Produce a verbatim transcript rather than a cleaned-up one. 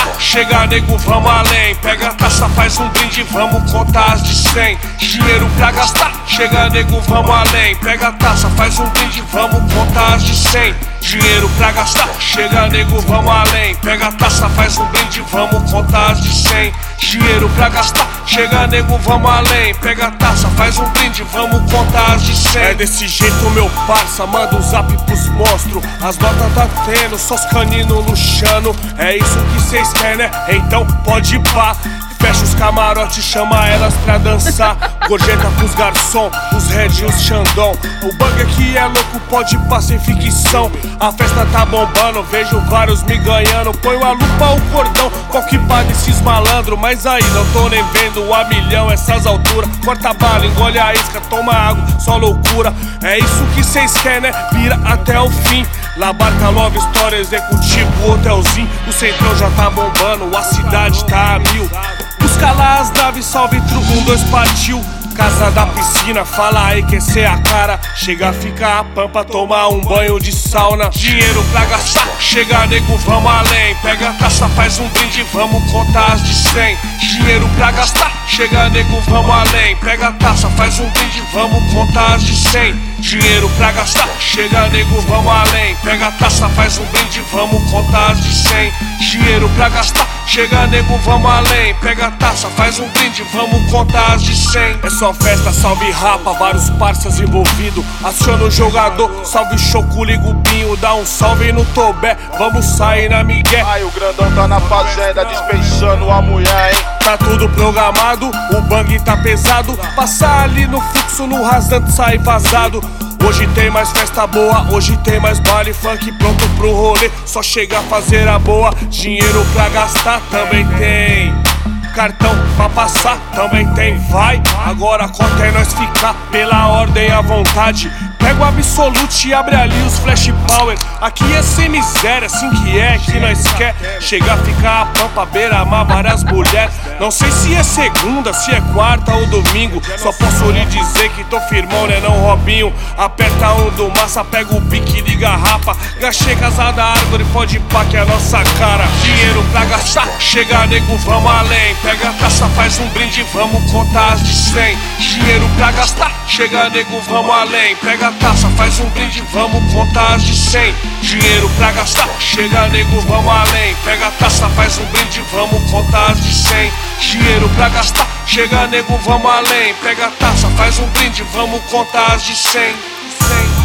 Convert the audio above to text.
gastar. Chega nego, vamos além. Pega a taça, faz um brinde, vamos contar as de cem. Dinheiro pra gastar. Chega nego, vamos além. Pega a taça, faz um brinde, vamos contar as de cem. Dinheiro pra gastar. Chega nego, vamos além. Pega a taça, faz um brinde, vamos contar as de cem. Dinheiro pra gastar. Chega nego, vamos além. Pega a taça, faz um brinde, vamos contar as de cem. É desse jeito meu parça, manda um zap pros monstros. As notas tá tendo, só os caninos luxando. É isso que cês querem, né? Então pode ir pá. Fecha os camarotes, chama elas pra dançar. Gorjeta pros garçom, os red e os xandão. O bang aqui é louco, pode pá sem ficção. A festa tá bombando, vejo vários me ganhando. Ponho a lupa, o cordão, qual que pá desses malandro. Mas aí não tô nem vendo a milhão essas alturas. Corta a bala, engole a isca, toma água, só loucura. É isso que cês querem, né? Vira até o fim. Labarca, Love Story, executivo, hotelzinho. O centrão já tá bombando, a cidade tá a mil. Busca lá as naves, salve truco, um, dois, partiu. Casa da piscina, fala aí que cê é a cara. Chega, fica a pampa, toma um banho de sauna. Dinheiro pra gastar, chega nego, vamos além. Pega a taça, faz um brinde, vamos contar as de cem. Dinheiro pra gastar, chega nego, vamos além. Pega a taça, faz um brinde, vamos contar as de cem. Dinheiro pra gastar, chega nego, vamos além. Pega a taça, faz um brinde, vamos contar as de cem. Dinheiro pra gastar, chega nego, vamos além. Pega a taça, faz um brinde, vamos contar as de cem. É só festa, salve rapa, vários parças envolvidos. Aciona o jogador, salve choco, liga o binho. Dá um salve no Tobé, vamos sair na migué. Aí o grandão tá na fazenda, dispensando a mulher, hein? Tá tudo programado, o bang tá pesado. Passar ali no fluxo, no rasante, sai vazado. Hoje tem mais festa boa, hoje tem mais baile funk pronto pro rolê. Só chega a fazer a boa, dinheiro pra gastar também tem. Cartão pra passar também tem, vai. Agora a conta é nós ficar pela ordem à vontade. Pega o Absolute e abre ali os flash power. Aqui é sem miséria, assim que é que nós quer. Chegar, ficar a pampa, beira, amar várias mulheres. Não sei se é segunda, se é quarta ou domingo. Só posso lhe dizer que tô firmão, né não Robinho. Aperta um do massa, pega o pique de garrafa. Gastei casada árvore, pode pá que é a nossa cara. Dinheiro pra gastar, chega nego, vamos além. Pega a taça, faz um brinde, vamos contar as de cem. Dinheiro pra gastar, chega nego, vamos além. Pega a taça, faz um brinde, vamos contar as de cem. Dinheiro pra gastar, chega nego, vamos além. Pega a taça, faz um brinde, vamos contar as de cem. Dinheiro pra gastar, chega nego, vamos além. Pega a taça, faz um brinde, vamos contar as de cem.